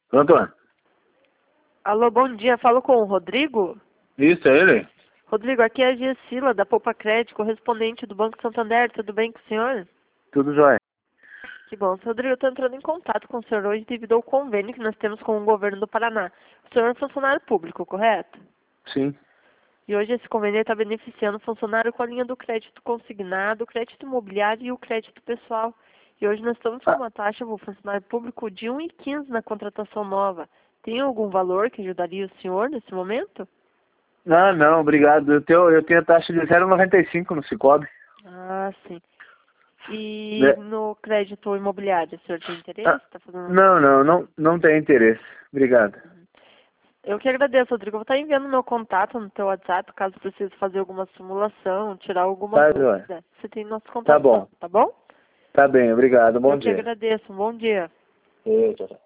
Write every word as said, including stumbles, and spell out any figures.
Pronto? Alô, bom dia. Falo com o Rodrigo? Isso, é ele? Rodrigo, aqui é a Gessila, da Poupa Crédito, correspondente do Banco Santander. Tudo bem com o senhor? Tudo jóia. Que bom. Rodrigo, eu estou entrando em contato com o senhor hoje devido ao convênio que nós temos com o governo do Paraná. O senhor é funcionário público, correto? Sim. E hoje esse convênio está beneficiando o funcionário com a linha do crédito consignado, o crédito imobiliário e o crédito pessoal. E hoje nós estamos com Ah, uma taxa para o funcionário público de um vírgula quinze na contratação nova. Tem algum valor que ajudaria o senhor nesse momento? não, não, obrigado. Eu tenho, eu tenho a taxa de zero vírgula noventa e cinco no Cicobi. Ah, sim. E Né? no crédito imobiliário, o senhor tem Ah, interesse? Tá fazendo... não, não, não, não tem interesse. Obrigado. Eu que agradeço, Rodrigo. Eu vou estar enviando meu contato no teu WhatsApp, caso precise fazer alguma simulação, tirar alguma Tá jóia. dúvida. Você tem nosso Tá contato, bom. tá bom? Tá bem, obrigado. Bom Eu que dia. agradeço. Um bom dia. Eita.